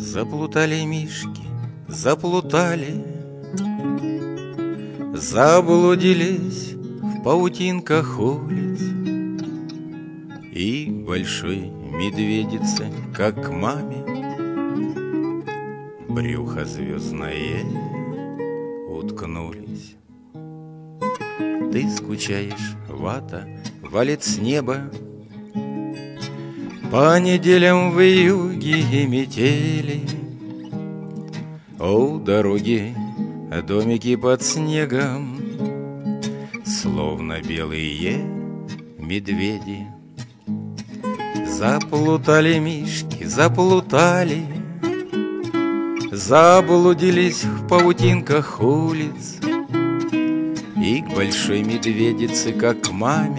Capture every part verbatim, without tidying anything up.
Заплутали мишки, заплутали, заблудились в паутинках улиц. И большой медведице, как к маме, брюхо звездное уткнулись. Ты скучаешь, вата валит с неба, по неделям в юге и метели. О, дороги, домики под снегом, словно белые медведи. Заплутали мишки, заплутали, заблудились в паутинках улиц. И к большой медведице, как к маме,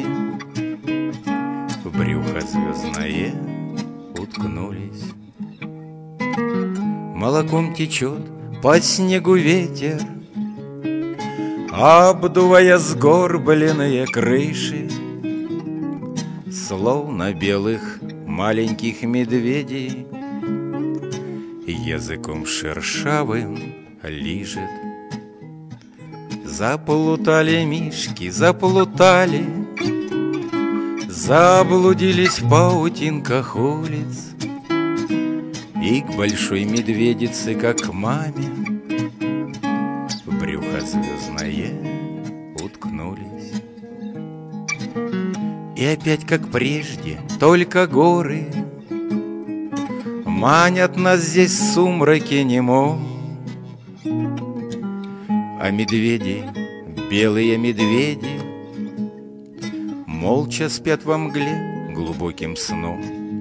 в брюхо звездное уткнулись. Молоком течет по снегу ветер, обдувая сгорбленные крыши, словно белых маленьких медведей языком шершавым лижет. Заплутали мишки, заплутали, заблудились в паутинках улиц. И к большой медведице, как к маме, в брюхо звездное уткнулись. И опять, как прежде, только горы манят нас здесь в сумраке немом. А медведи, белые медведи, молча спят во мгле глубоким сном.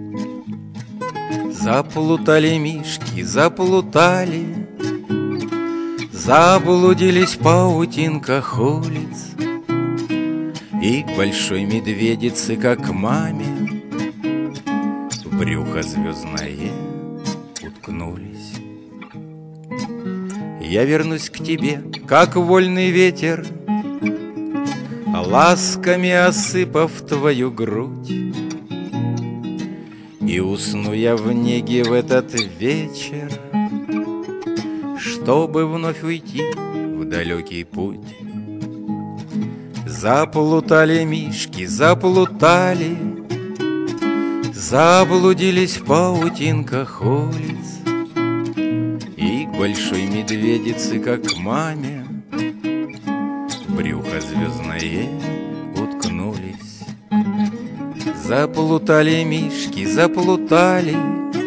Заплутали мишки, заплутали, заблудились в паутинках улиц. И к большой медведице, как к маме, в брюхо звездное уткнулись. Я вернусь к тебе, как вольный ветер, ласками осыпав твою грудь. И усну я в неге в этот вечер, чтобы вновь уйти в далекий путь. Заплутали мишки, заплутали, заблудились в паутинках улиц. И к большой медведице, как к маме, в брюхо звездное уткнулись. Заплутали мишки, заплутали,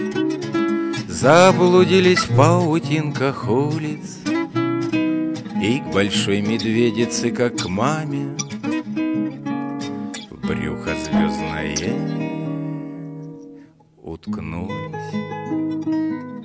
заблудились в паутинках улиц. И к большой медведице, как к маме, в брюхо звездное уткнулись.